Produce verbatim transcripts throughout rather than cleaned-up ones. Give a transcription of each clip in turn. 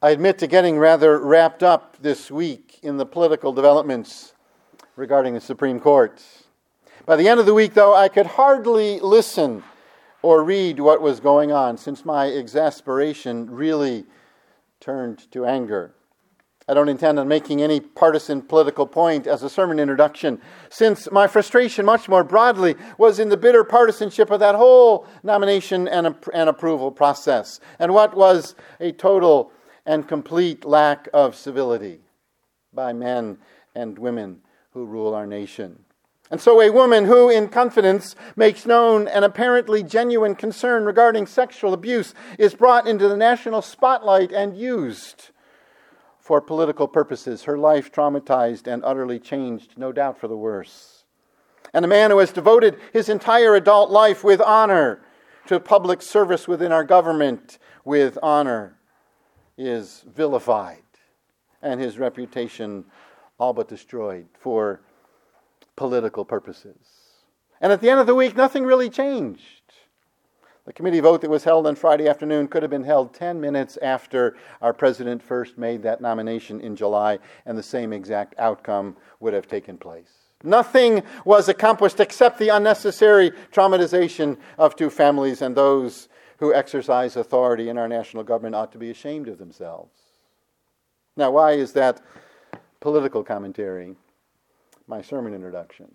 I admit to getting rather wrapped up this week in the political developments regarding the Supreme Court. By the end of the week, though, I could hardly listen or read what was going on, since my exasperation really turned to anger. I don't intend on making any partisan political point as a sermon introduction, since my frustration much more broadly was in the bitter partisanship of that whole nomination and, and approval process, and what was a total and complete lack of civility by men and women who rule our nation. And so a woman who, in confidence, makes known an apparently genuine concern regarding sexual abuse is brought into the national spotlight and used for political purposes, her life traumatized and utterly changed, no doubt for the worse. And a man who has devoted his entire adult life with honor to public service within our government with honor is vilified, and his reputation all but destroyed for political purposes. And at the end of the week, nothing really changed. The committee vote that was held on Friday afternoon could have been held ten minutes after our president first made that nomination in July, and the same exact outcome would have taken place. Nothing was accomplished except the unnecessary traumatization of two families, and those who exercise authority in our national government ought to be ashamed of themselves. Now, why is that political commentary my sermon introduction?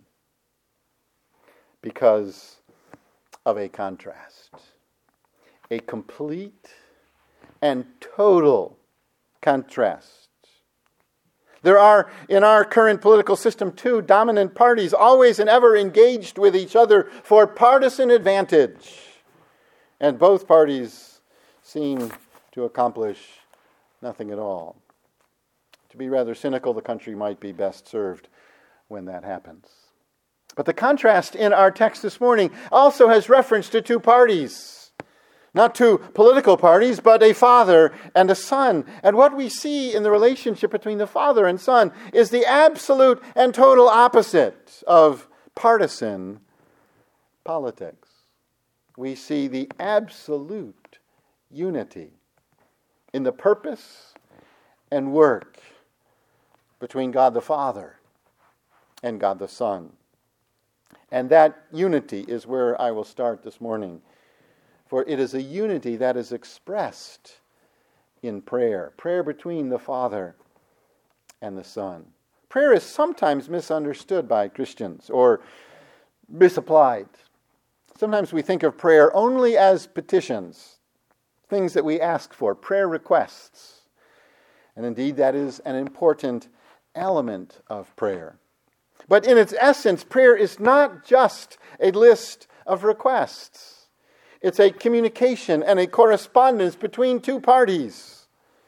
Because of a contrast. A complete and total contrast. There are, in our current political system, two dominant parties, always and ever engaged with each other for partisan advantage. And both parties seem to accomplish nothing at all. To be rather cynical, the country might be best served when that happens. But the contrast in our text this morning also has reference to two parties. Not two political parties, but a father and a son. And what we see in the relationship between the father and son is the absolute and total opposite of partisan politics. We see the absolute unity in the purpose and work between God the Father and God the Son. And that unity is where I will start this morning. For it is a unity that is expressed in prayer. Prayer between the Father and the Son. Prayer is sometimes misunderstood by Christians or misapplied. Sometimes we think of prayer only as petitions, things that we ask for, prayer requests. And indeed, that is an important element of prayer. But in its essence, prayer is not just a list of requests. It's a communication and a correspondence between two parties,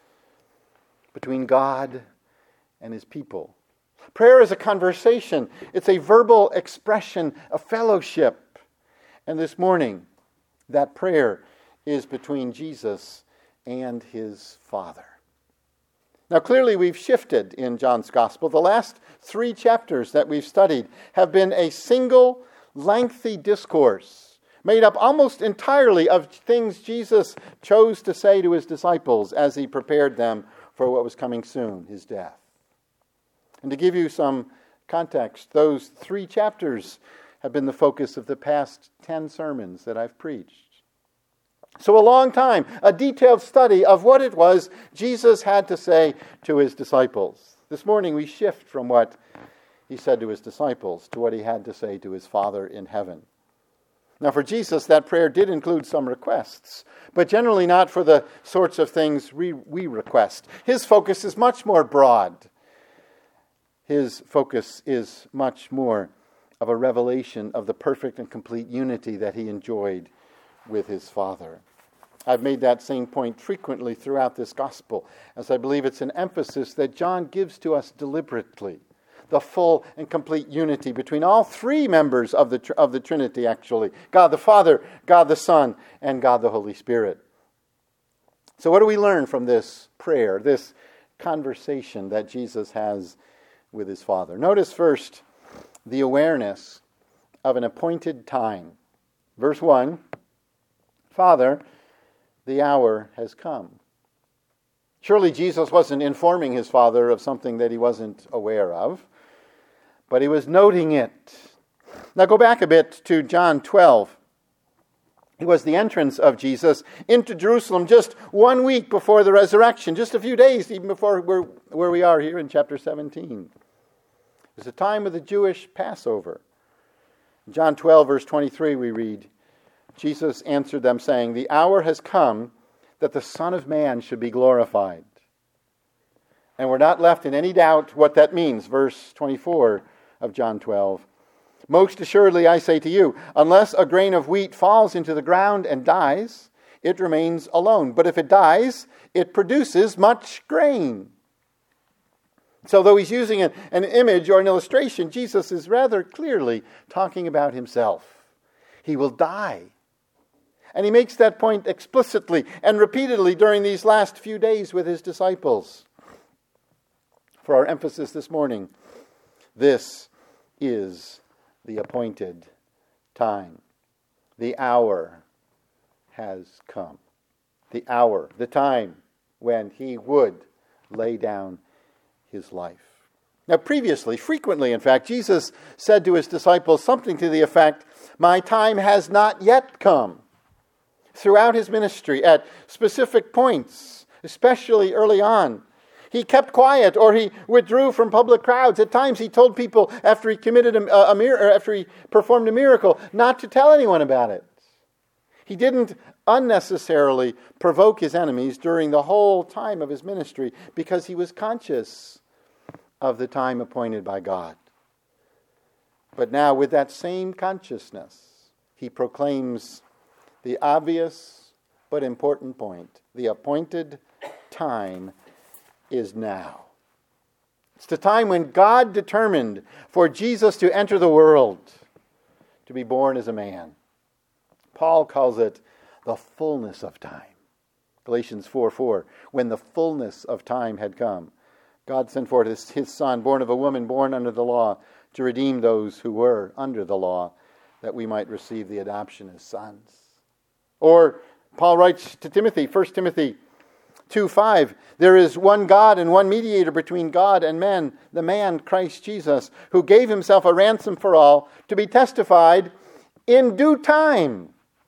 between God and His people. Prayer is a conversation. It's a verbal expression of fellowship. And this morning, that prayer is between Jesus and His Father. Now, clearly we've shifted in John's Gospel. The last three chapters that we've studied have been a single, lengthy discourse made up almost entirely of things Jesus chose to say to His disciples as He prepared them for what was coming soon, His death. And to give you some context, those three chapters have been the focus of the past ten sermons that I've preached. So a long time, a detailed study of what it was Jesus had to say to His disciples. This morning we shift from what He said to His disciples to what He had to say to His Father in heaven. Now for Jesus, that prayer did include some requests, but generally not for the sorts of things we, we request. His focus is much more broad. His focus is much more of a revelation of the perfect and complete unity that He enjoyed with His Father. I've made that same point frequently throughout this gospel, as I believe it's an emphasis that John gives to us deliberately. The full and complete unity between all three members of the, of the Trinity, actually. God the Father, God the Son, and God the Holy Spirit. So what do we learn from this prayer, this conversation that Jesus has with His Father? Notice first the awareness of an appointed time. Verse one, Father, the hour has come. Surely Jesus wasn't informing his Father of something that he wasn't aware of, but he was noting it. Now go back a bit to John twelve. It was the entrance of Jesus into Jerusalem just one week before the resurrection, just a few days even before where, where we are here in chapter seventeen. It was the time of the Jewish Passover. In John twelve, verse twenty-three, we read, Jesus answered them, saying, "The hour has come that the Son of Man should be glorified." And we're not left in any doubt what that means. Verse twenty-four of John twelve. "Most assuredly I say to you, unless a grain of wheat falls into the ground and dies, it remains alone. But if it dies, it produces much grain." So though he's using an, an image or an illustration, Jesus is rather clearly talking about himself. He will die. And he makes that point explicitly and repeatedly during these last few days with his disciples. For our emphasis this morning, this is the appointed time. The hour has come. The hour, the time when he would lay down his life. Now previously, frequently in fact, Jesus said to his disciples something to the effect, "My time has not yet come." Throughout his ministry, at specific points, especially early on, he kept quiet or he withdrew from public crowds. At times he told people after he committed a, a mir- after he performed a miracle not to tell anyone about it. He didn't unnecessarily provoke his enemies during the whole time of his ministry because he was conscious of the time appointed by God. But now with that same consciousness, he proclaims the obvious but important point. The appointed time is now. It's the time when God determined for Jesus to enter the world, to be born as a man. Paul calls it the fullness of time. Galatians four four, when the fullness of time had come, God sent forth his, his Son, born of a woman, born under the law, to redeem those who were under the law, that we might receive the adoption as sons. Or Paul writes to Timothy, First Timothy two five, there is one God and one mediator between God and men, the man Christ Jesus, who gave himself a ransom for all, to be testified in due time,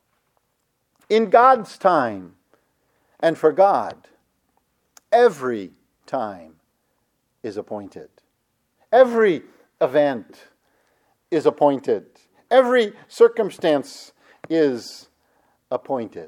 in God's time, and for God, every time is appointed. Every event is appointed. Every circumstance is appointed.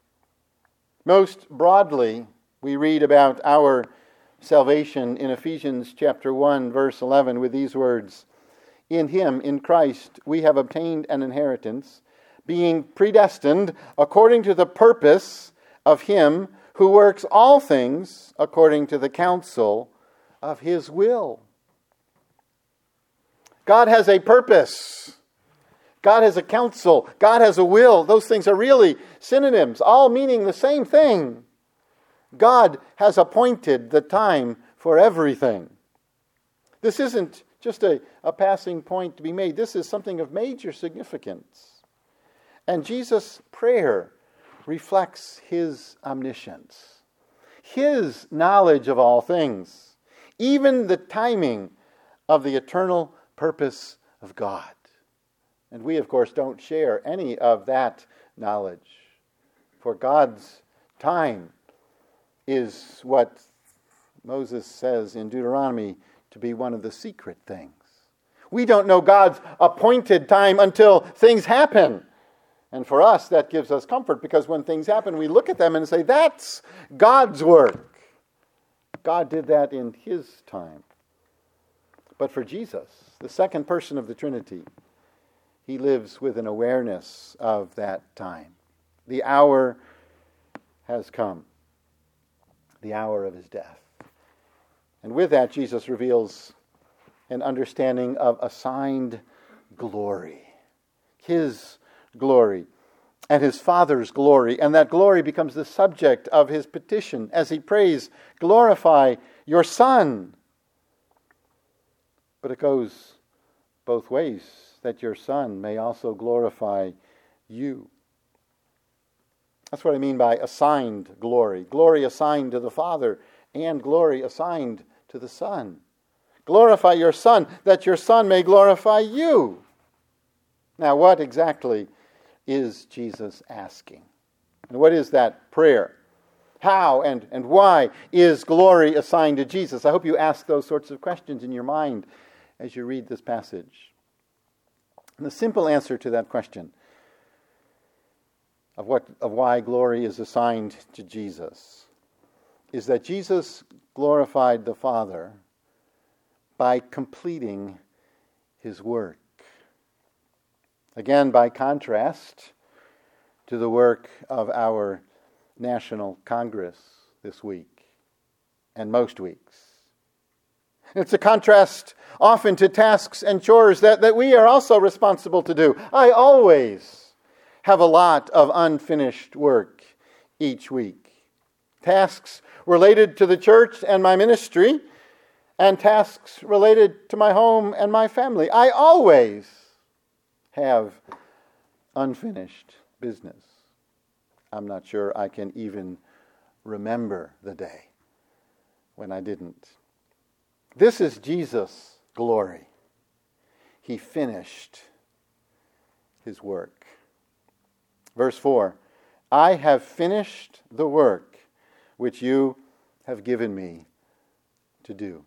Most broadly, we read about our salvation in Ephesians chapter one, verse eleven, with these words, "In him, in Christ, we have obtained an inheritance, being predestined according to the purpose of him who works all things according to the counsel of his will." God has a purpose. God has a counsel. God has a will. Those things are really synonyms, all meaning the same thing. God has appointed the time for everything. This isn't just a, a passing point to be made. This is something of major significance. And Jesus' prayer reflects his omniscience, his knowledge of all things, even the timing of the eternal purpose of God. And we, of course, don't share any of that knowledge. For God's time is what Moses says in Deuteronomy to be one of the secret things. We don't know God's appointed time until things happen. And for us, that gives us comfort, because when things happen, we look at them and say, that's God's work. God did that in his time. But for Jesus, the second person of the Trinity, he lives with an awareness of that time. The hour has come. The hour of his death. And with that, Jesus reveals an understanding of assigned glory. His glory and his Father's glory. And that glory becomes the subject of his petition as he prays, "Glorify your Son." But it goes both ways, that your Son may also glorify you. That's what I mean by assigned glory. Glory assigned to the Father and glory assigned to the Son. Glorify your Son, that your Son may glorify you. Now, what exactly is Jesus asking? And what is that prayer? How and, and why is glory assigned to Jesus? I hope you ask those sorts of questions in your mind as you read this passage. And the simple answer to that question of what of why glory is assigned to Jesus is that Jesus glorified the Father by completing his work. Again, by contrast to the work of our National Congress this week and most weeks. It's a contrast often to tasks and chores that, that we are also responsible to do. I always have a lot of unfinished work each week. Tasks related to the church and my ministry, and tasks related to my home and my family. I always have unfinished business. I'm not sure I can even remember the day when I didn't. This is Jesus' glory. He finished his work. Verse four, I have finished the work which you have given me to do.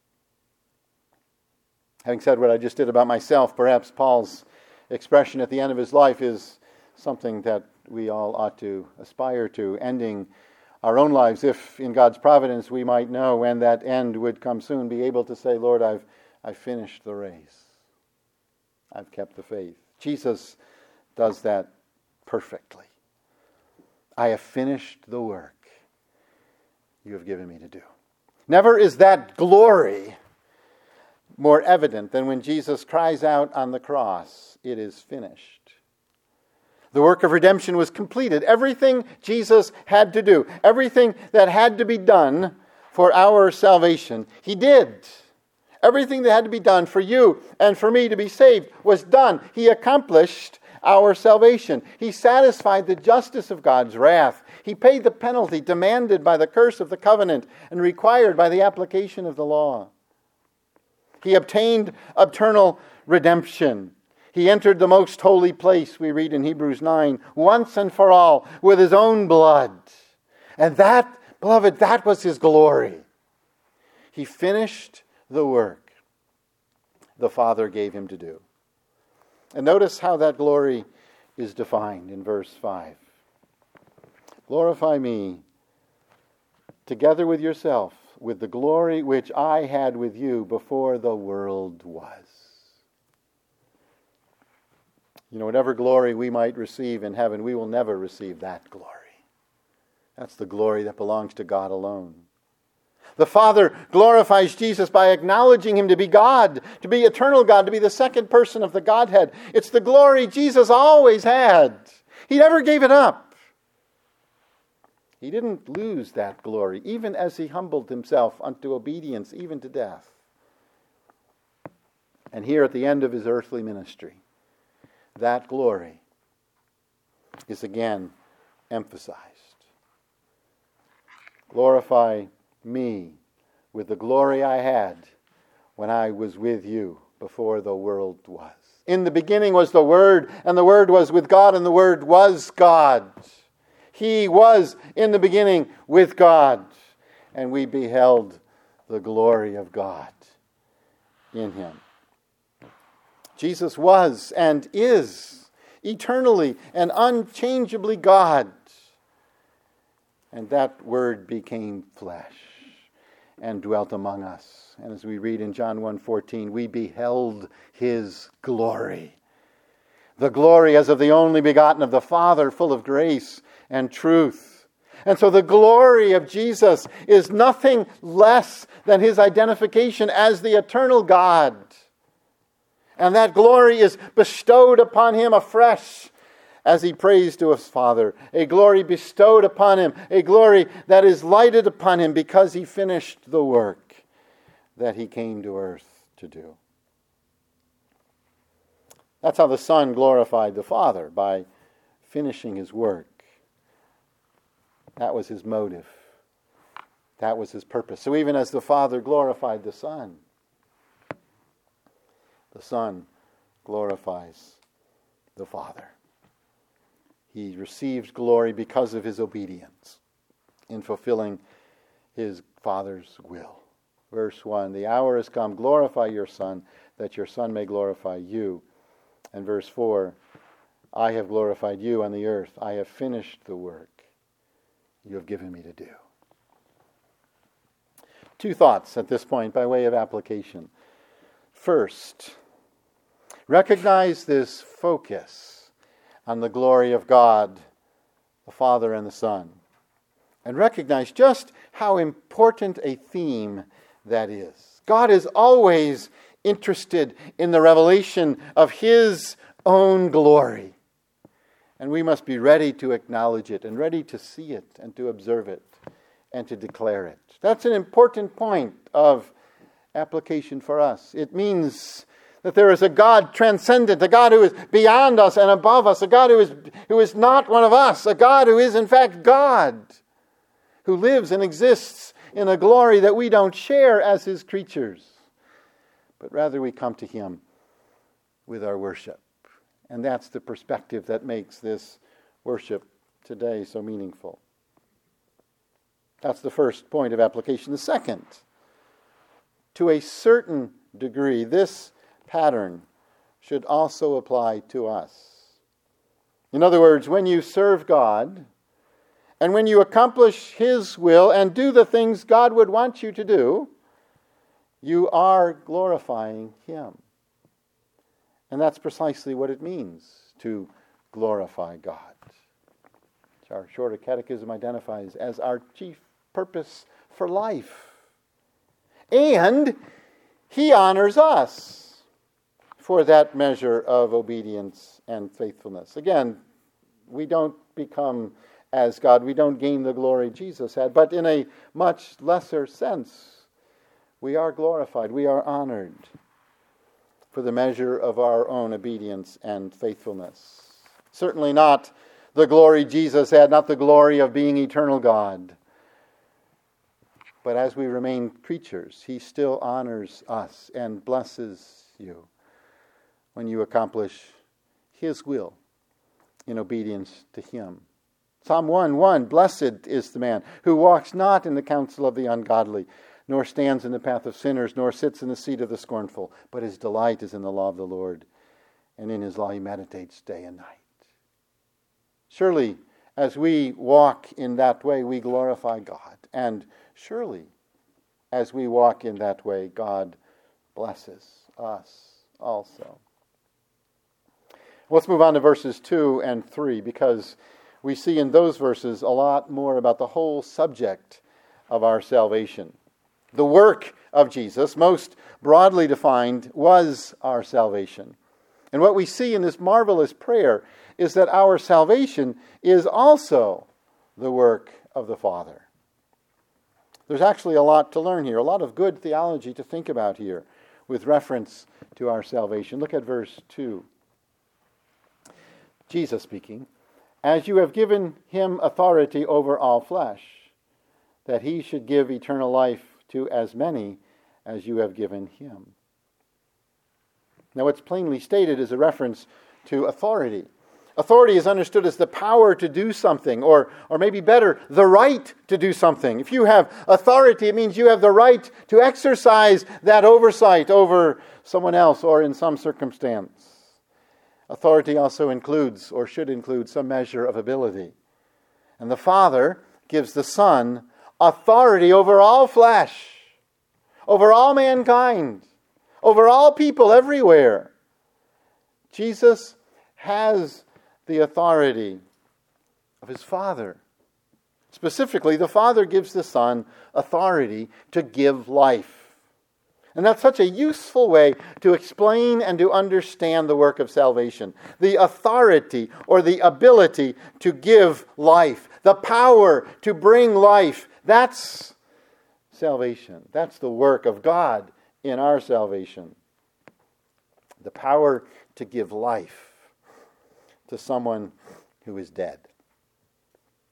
Having said what I just did about myself, perhaps Paul's expression at the end of his life is something that we all ought to aspire to, ending our own lives, if in God's providence we might know when that end would come soon, be able to say, Lord, I've, I've finished the race. I've kept the faith. Jesus does that perfectly. I have finished the work you have given me to do. Never is that glory more evident than when Jesus cries out on the cross, it is finished. The work of redemption was completed. Everything Jesus had to do, everything that had to be done for our salvation, he did. Everything that had to be done for you and for me to be saved was done. He accomplished our salvation. He satisfied the justice of God's wrath. He paid the penalty demanded by the curse of the covenant and required by the application of the law. He obtained eternal redemption. He entered the most holy place, we read in Hebrews nine, once and for all, with his own blood. And that, beloved, that was his glory. He finished the work the Father gave him to do. And notice how that glory is defined in verse five. Glorify me together with yourself, with the glory which I had with you before the world was. You know, whatever glory we might receive in heaven, we will never receive that glory. That's the glory that belongs to God alone. The Father glorifies Jesus by acknowledging him to be God, to be eternal God, to be the second person of the Godhead. It's the glory Jesus always had. He never gave it up. He didn't lose that glory, even as he humbled himself unto obedience, even to death. And here at the end of his earthly ministry, that glory is again emphasized. Glorify me with the glory I had when I was with you before the world was. In the beginning was the Word, and the Word was with God, and the Word was God. He was in the beginning with God, and we beheld the glory of God in him. Jesus was and is eternally and unchangeably God. And that Word became flesh and dwelt among us. And as we read in John one fourteen, we beheld his glory. The glory as of the only begotten of the Father, full of grace and truth. And so the glory of Jesus is nothing less than his identification as the eternal God. And that glory is bestowed upon him afresh as he prays to his Father. A glory bestowed upon him. A glory that is lighted upon him because he finished the work that he came to earth to do. That's how the Son glorified the Father, by finishing his work That was his motive. That was his purpose. So even as the Father glorified the Son, the Son glorifies the Father. He received glory because of his obedience in fulfilling his Father's will. Verse one, the hour has come, glorify your Son, that your Son may glorify you. And verse four, I have glorified you on the earth. I have finished the work you have given me to do. Two thoughts at this point by way of application. First, recognize this focus on the glory of God, the Father and the Son. And recognize just how important a theme that is. God is always interested in the revelation of his own glory. And we must be ready to acknowledge it and ready to see it and to observe it and to declare it. That's an important point of application for us. It means that there is a God transcendent, a God who is beyond us and above us, a God who is, who is not one of us, a God who is in fact God, who lives and exists in a glory that we don't share as his creatures, but rather we come to him with our worship. And that's the perspective that makes this worship today so meaningful. That's the first point of application. The second, to a certain degree, this pattern should also apply to us. In other words, when you serve God, and when you accomplish his will and do the things God would want you to do, you are glorifying him. And that's precisely what it means to glorify God, which our shorter catechism identifies as our chief purpose for life. And he honors us for that measure of obedience and faithfulness. Again, we don't become as God, we don't gain the glory Jesus had, but in a much lesser sense, we are glorified, we are honored for the measure of our own obedience and faithfulness. Certainly not the glory Jesus had, not the glory of being eternal God. But as we remain creatures, he still honors us and blesses you when you accomplish his will in obedience to him. Psalm one one, blessed is the man who walks not in the counsel of the ungodly, nor stands in the path of sinners, nor sits in the seat of the scornful, but his delight is in the law of the Lord, and in his law he meditates day and night. Surely, as we walk in that way, we glorify God. And surely, as we walk in that way, God blesses us also. Let's move on to verses two and three, because we see in those verses a lot more about the whole subject of our salvation. The work of Jesus, most broadly defined, was our salvation. And what we see in this marvelous prayer is that our salvation is also the work of the Father. There's actually a lot to learn here, a lot of good theology to think about here with reference to our salvation. Look at verse two. Jesus speaking, as you have given him authority over all flesh, that he should give eternal life to as many as you have given him. Now, what's plainly stated is a reference to authority. Authority is understood as the power to do something, or, or maybe better, the right to do something. If you have authority, it means you have the right to exercise that oversight over someone else or in some circumstance. Authority also includes, or should include, some measure of ability. And the Father gives the Son authority over all flesh, over all mankind, over all people everywhere. Jesus has the authority of his Father. Specifically, the Father gives the Son authority to give life. And that's such a useful way to explain and to understand the work of salvation. The authority or the ability to give life, the power to bring life, that's salvation. That's the work of God in our salvation. The power to give life to someone who is dead.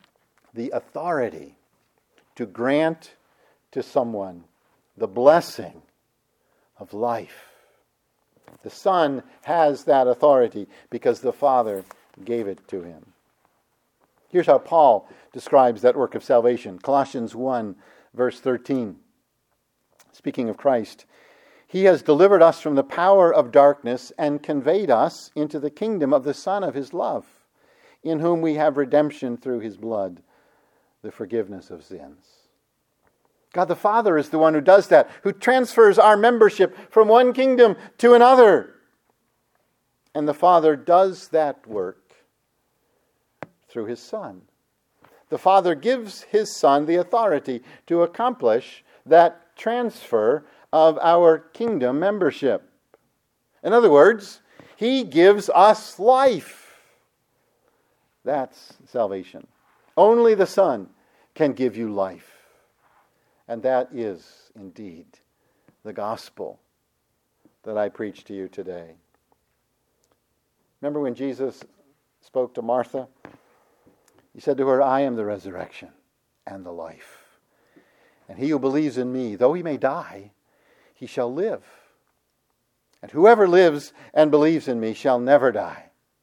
the authority to grant to someone the blessing of life. The Son has that authority because the Father gave it to him. Here's how Paul describes that work of salvation. Colossians one, verse thirteen. Speaking of Christ, He has delivered us from the power of darkness and conveyed us into the kingdom of the Son of His love, in whom we have redemption through His blood, the forgiveness of sins. God the Father is the one who does that, who transfers our membership from one kingdom to another. And the Father does that work through His Son. The Father gives His Son the authority to accomplish that transfer of our kingdom membership. In other words, He gives us life. That's salvation. Only the Son can give you life. And that is indeed the gospel that I preach to you today. Remember when Jesus spoke to Martha? He said to her, I am the resurrection and the life. And he who believes in me, though he may die, he shall live. And whoever lives and believes in me shall never die.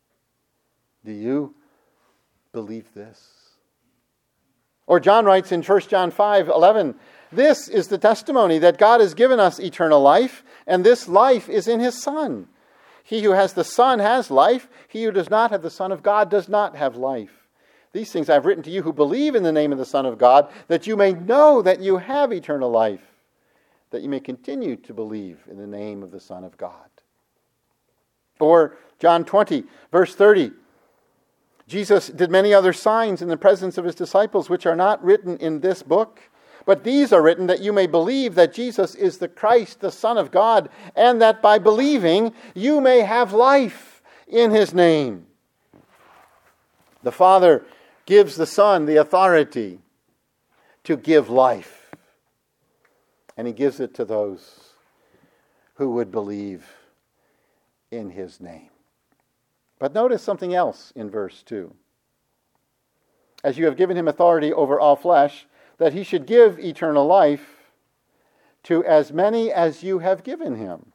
Do you believe this? Or John writes in First John five eleven, this is the testimony that God has given us eternal life, and this life is in His Son. He who has the Son has life. He who does not have the Son of God does not have life. These things I've written to you who believe in the name of the Son of God, that you may know that you have eternal life, that you may continue to believe in the name of the Son of God. Or John twenty, verse thirty, Jesus did many other signs in the presence of His disciples, which are not written in this book. But these are written that you may believe that Jesus is the Christ, the Son of God, and that by believing you may have life in His name. The Father gives the Son the authority to give life. And He gives it to those who would believe in His name. But notice something else in verse two. As you have given Him authority over all flesh, that He should give eternal life to as many as you have given Him.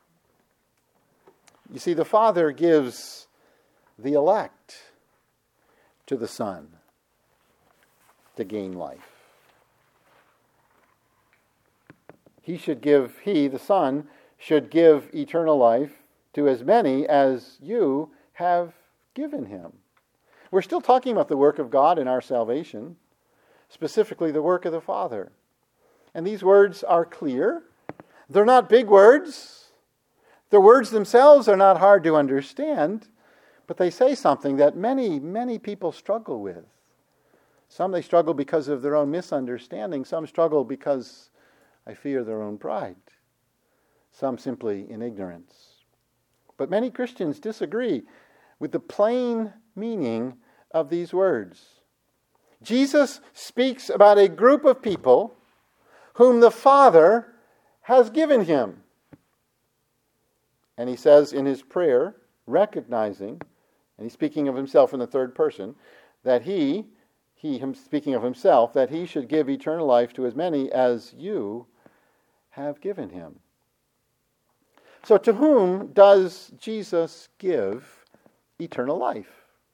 You see, the Father gives the elect to the Son to gain life. He should give, He, the Son, should give eternal life to as many as you have given Him. We're still talking about the work of God in our salvation, specifically the work of the Father. And these words are clear. They're not big words. The words themselves are not hard to understand, but they say something that many, many people struggle with. Some they struggle because of their own misunderstanding. Some struggle because I fear their own pride. Some simply in ignorance. But many Christians disagree with the plain meaning of these words. Jesus speaks about a group of people whom the Father has given Him. And He says in His prayer, recognizing, and He's speaking of Himself in the third person, that He, He him speaking of Himself, that He should give eternal life to as many as you have given Him. So to whom does Jesus give eternal life?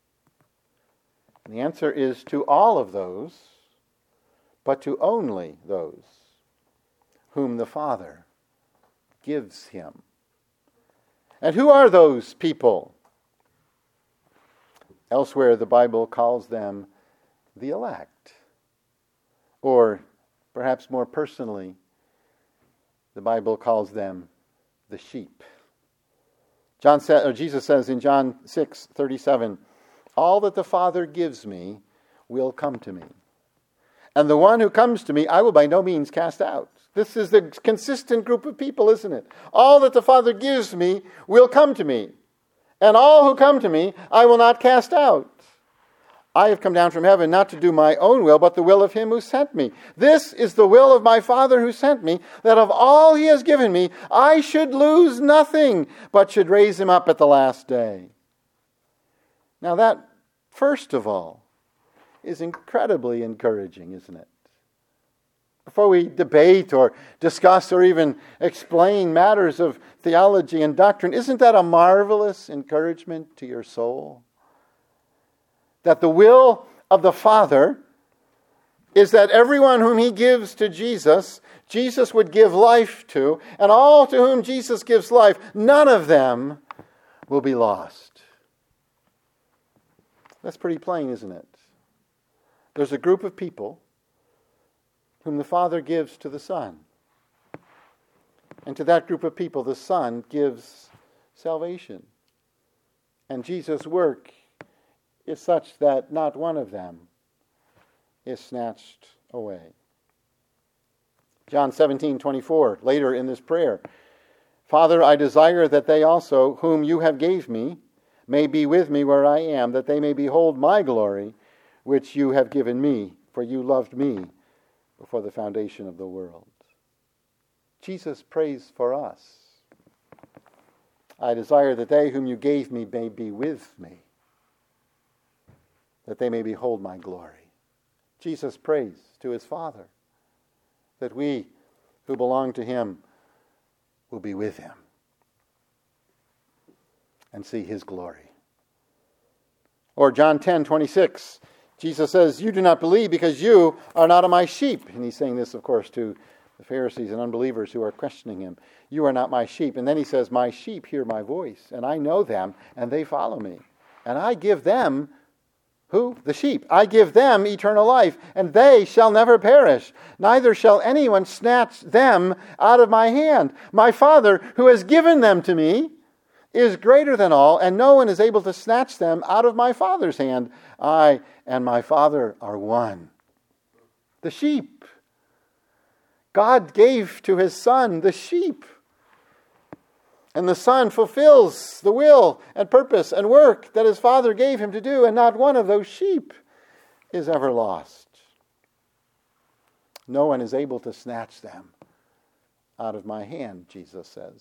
And the answer is to all of those, but to only those whom the Father gives Him. And who are those people? Elsewhere, the Bible calls them the elect. Or, perhaps more personally, the Bible calls them the sheep. John sa- or Jesus says in John six thirty-seven, all that the Father gives me will come to me. And the one who comes to me, I will by no means cast out. This is the consistent group of people, isn't it? All that the Father gives me will come to me. And all who come to me, I will not cast out. I have come down from heaven not to do my own will, but the will of Him who sent me. This is the will of my Father who sent me, that of all He has given me, I should lose nothing, but should raise Him up at the last day. Now that, first of all, is incredibly encouraging, isn't it? Before we debate or discuss or even explain matters of theology and doctrine, isn't that a marvelous encouragement to your soul? That the will of the Father is that everyone whom he gives to Jesus, Jesus would give life to, and all to whom Jesus gives life, none of them will be lost. That's pretty plain, isn't it? There's a group of people whom the Father gives to the Son. And to that group of people, the Son gives salvation. And Jesus' work is such that not one of them is snatched away. John seventeen twenty-four, later in this prayer, Father, I desire that they also, whom you have gave me, may be with me where I am, that they may behold my glory, which you have given me, for you loved me before the foundation of the world. Jesus prays for us. I desire that they whom you gave me may be with me, that they may behold my glory. Jesus prays to his Father that we who belong to him will be with him and see his glory. Or John ten twenty-six, Jesus says, you do not believe because you are not of my sheep. And he's saying this, of course, to the Pharisees and unbelievers who are questioning him. You are not my sheep. And then he says, my sheep hear my voice, and I know them, and they follow me. And I give them, who? The sheep. I give them eternal life, and they shall never perish. Neither shall anyone snatch them out of my hand. My Father, who has given them to me, is greater than all, and no one is able to snatch them out of my Father's hand. I and my Father are one. The sheep. God gave to his Son the sheep. And the Son fulfills the will and purpose and work that his Father gave him to do, and not one of those sheep is ever lost. No one is able to snatch them out of my hand, Jesus says.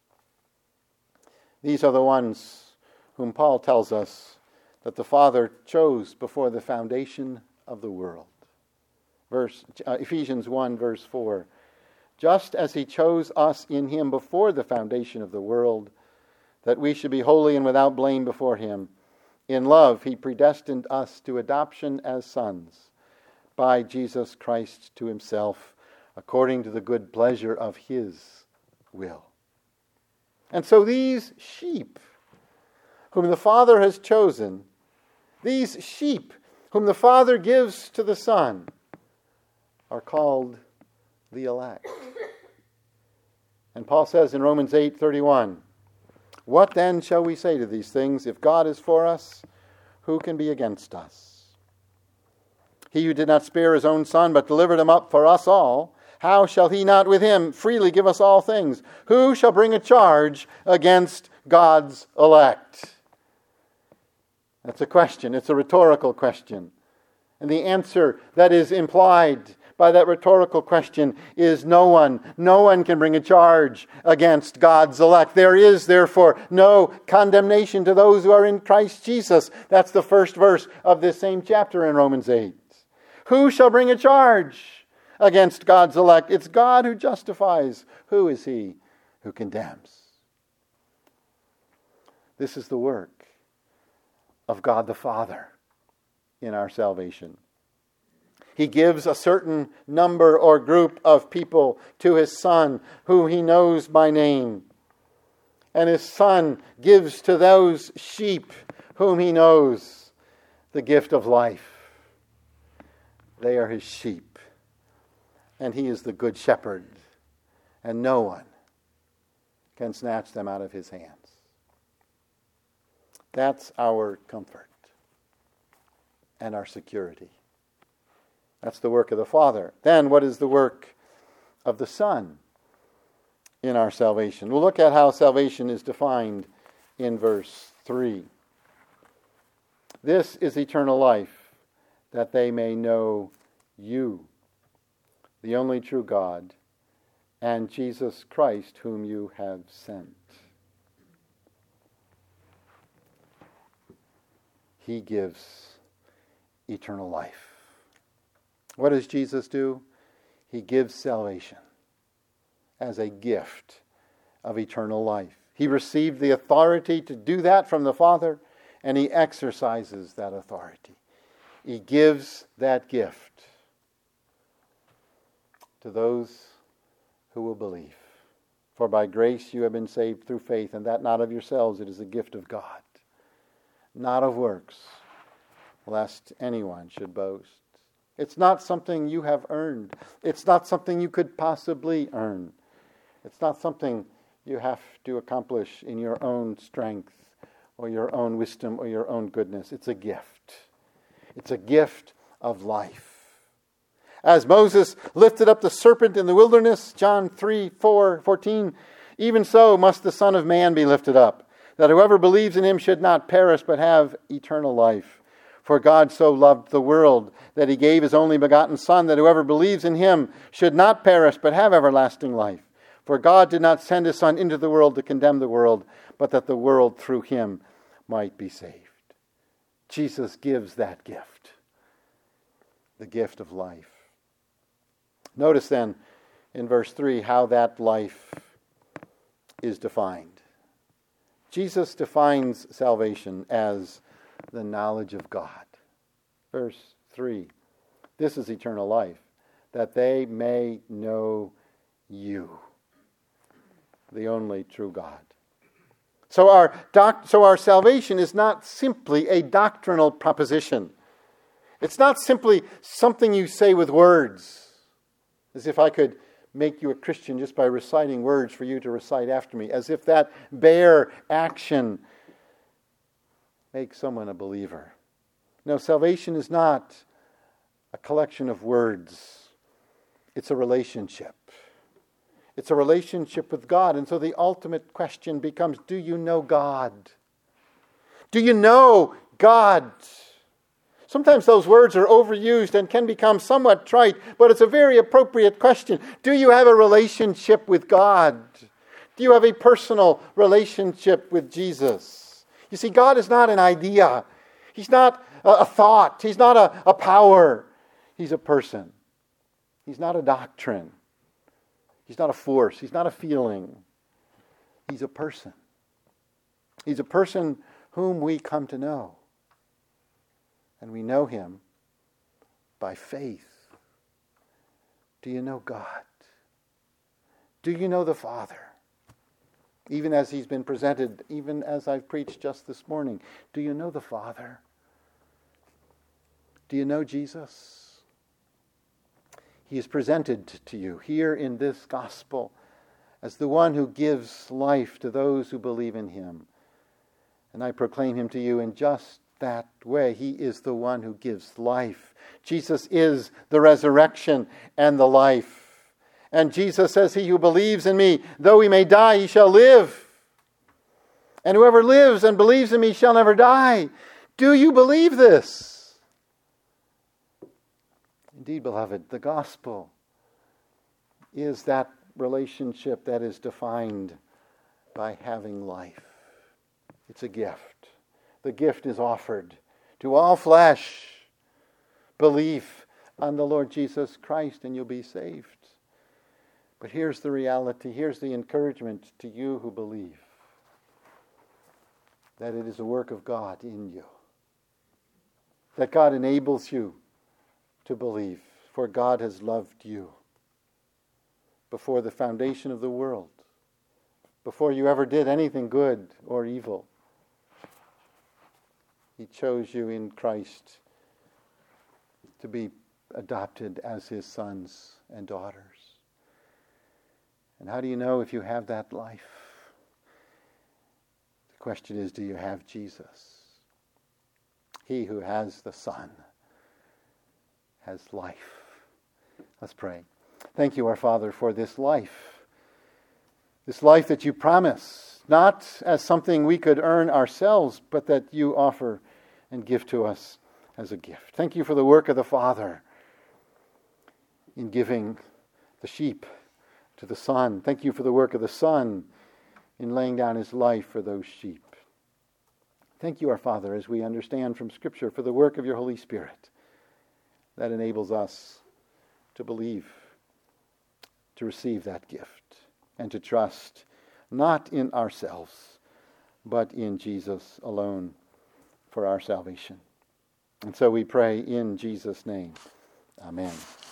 These are the ones whom Paul tells us that the Father chose before the foundation of the world. Verse uh, Ephesians one, verse four. Just as he chose us in him before the foundation of the world, that we should be holy and without blame before him. In love, he predestined us to adoption as sons by Jesus Christ to himself, according to the good pleasure of his will. And so these sheep, whom the Father has chosen, these sheep whom the Father gives to the Son, are called the elect. And Paul says in Romans eight thirty-one, what then shall we say to these things? If God is for us, who can be against us? He who did not spare his own Son, but delivered him up for us all, how shall he not with him freely give us all things? Who shall bring a charge against God's elect? That's a question. It's a rhetorical question. And the answer that is implied by that rhetorical question is no one. No one can bring a charge against God's elect. There is, therefore, no condemnation to those who are in Christ Jesus. That's the first verse of this same chapter in Romans eight. Who shall bring a charge against God's elect? It's God who justifies. Who is he who condemns? This is the work of God the Father in our salvation. He gives a certain number or group of people to his Son, whom he knows by name. And his Son gives to those sheep whom he knows the gift of life. They are his sheep. And he is the good shepherd. And no one can snatch them out of his hands. That's our comfort and our security. That's the work of the Father. Then what is the work of the Son in our salvation? We'll look at how salvation is defined in verse three. This is eternal life, that they may know you, the only true God, and Jesus Christ, whom you have sent. He gives eternal life. What does Jesus do? He gives salvation as a gift of eternal life. He received the authority to do that from the Father, and he exercises that authority. He gives that gift to those who will believe. For by grace you have been saved through faith, and that not of yourselves, it is a gift of God, not of works, lest anyone should boast. It's not something you have earned. It's not something you could possibly earn. It's not something you have to accomplish in your own strength or your own wisdom or your own goodness. It's a gift. It's a gift of life. As Moses lifted up the serpent in the wilderness, John three, four, fourteen, even so must the Son of Man be lifted up, that whoever believes in him should not perish but have eternal life. For God so loved the world that he gave his only begotten Son, that whoever believes in him should not perish but have everlasting life. For God did not send his Son into the world to condemn the world, but that the world through him might be saved. Jesus gives that gift, the gift of life. Notice then in verse three how that life is defined. Jesus defines salvation as the knowledge of God. Verse three, this is eternal life, that they may know you, the only true God. So our doc- so our salvation is not simply a doctrinal proposition. It's not simply something you say with words, as if I could make you a Christian just by reciting words for you to recite after me, as if that bare action makes someone a believer. No, salvation is not a collection of words. It's a relationship. It's a relationship with God. And so the ultimate question becomes, do you know God? Do you know God? Sometimes those words are overused and can become somewhat trite, but it's a very appropriate question. Do you have a relationship with God? Do you have a personal relationship with Jesus? You see, God is not an idea. He's not a thought. He's not a, a power. He's a person. He's not a doctrine. He's not a force. He's not a feeling. He's a person. He's a person whom we come to know. And we know him by faith. Do you know God? Do you know the Father? Even as he's been presented, even as I've preached just this morning, do you know the Father? Do you know Jesus? He is presented to you here in this gospel as the one who gives life to those who believe in him. And I proclaim him to you in just that way. He is the one who gives life. Jesus is the resurrection and the life. And Jesus says, he who believes in me, though he may die, he shall live. And whoever lives and believes in me shall never die. Do you believe this? Indeed, beloved, the gospel is that relationship that is defined by having life. It's a gift. The gift is offered to all flesh. Belief on the Lord Jesus Christ and you'll be saved. But here's the reality. Here's the encouragement to you who believe. That it is a work of God in you. That God enables you to believe. For God has loved you before the foundation of the world. Before you ever did anything good or evil. He chose you in Christ to be adopted as his sons and daughters. And how do you know if you have that life? The question is, do you have Jesus? He who has the Son has life. Let's pray. Thank you, our Father, for this life. This life that you promise, not as something we could earn ourselves, but that you offer and give to us as a gift. Thank you for the work of the Father in giving the sheep to the Son. Thank you for the work of the Son in laying down his life for those sheep. Thank you, our Father, as we understand from Scripture, for the work of your Holy Spirit. that enables us to believe, to receive that gift, and to trust not in ourselves, but in Jesus alone for our salvation. And so we pray in Jesus' name. Amen.